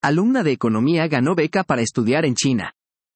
alumna de economía, ganó beca para estudiar en China.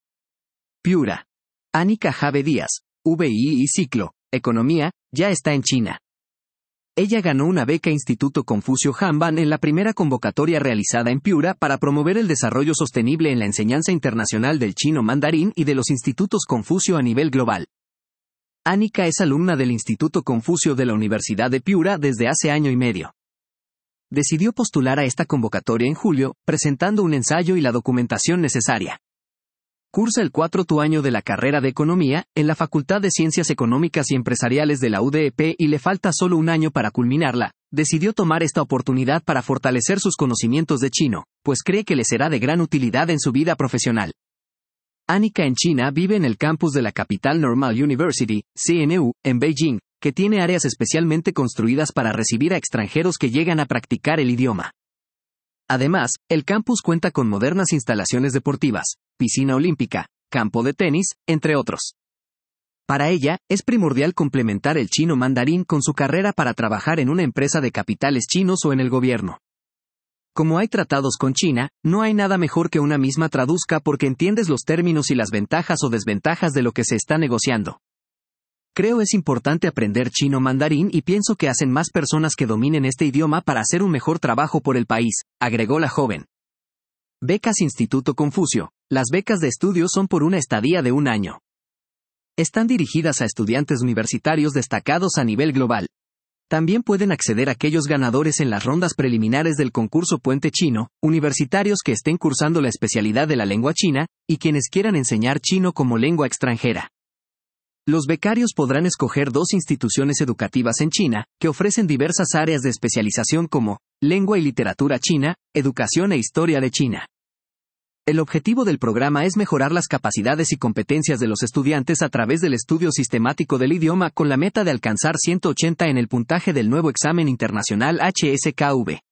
Piura. Anika Jave Díaz, VII y ciclo, economía, ya está en China. Ella ganó una beca Instituto Confucio Hanban en la primera convocatoria realizada en Piura para promover el desarrollo sostenible en la enseñanza internacional del chino mandarín y de los institutos Confucio a nivel global. Anika es alumna del Instituto Confucio de la Universidad de Piura desde hace año y medio. Decidió postular a esta convocatoria en julio, presentando un ensayo y la documentación necesaria. Cursa el cuarto año de la carrera de Economía, en la Facultad de Ciencias Económicas y Empresariales de la UDEP y le falta solo un año para culminarla. Decidió tomar esta oportunidad para fortalecer sus conocimientos de chino, pues cree que le será de gran utilidad en su vida profesional. Anika en China vive en el campus de la Capital Normal University, CNU, en Beijing, que tiene áreas especialmente construidas para recibir a extranjeros que llegan a practicar el idioma. Además, el campus cuenta con modernas instalaciones deportivas, piscina olímpica, campo de tenis, entre otros. Para ella, es primordial complementar el chino mandarín con su carrera para trabajar en una empresa de capitales chinos o en el gobierno. Como hay tratados con China, no hay nada mejor que una misma traduzca porque entiendes los términos y las ventajas o desventajas de lo que se está negociando. Creo es importante aprender chino mandarín y pienso que hacen más personas que dominen este idioma para hacer un mejor trabajo por el país, agregó la joven. Becas Instituto Confucio. Las becas de estudio son por una estadía de un año. Están dirigidas a estudiantes universitarios destacados a nivel global. También pueden acceder aquellos ganadores en las rondas preliminares del concurso Puente Chino, universitarios que estén cursando la especialidad de la lengua china, y quienes quieran enseñar chino como lengua extranjera. Los becarios podrán escoger 2 instituciones educativas en China, que ofrecen diversas áreas de especialización como lengua y literatura china, educación e historia de China. El objetivo del programa es mejorar las capacidades y competencias de los estudiantes a través del estudio sistemático del idioma con la meta de alcanzar 180 en el puntaje del nuevo examen internacional HSKV.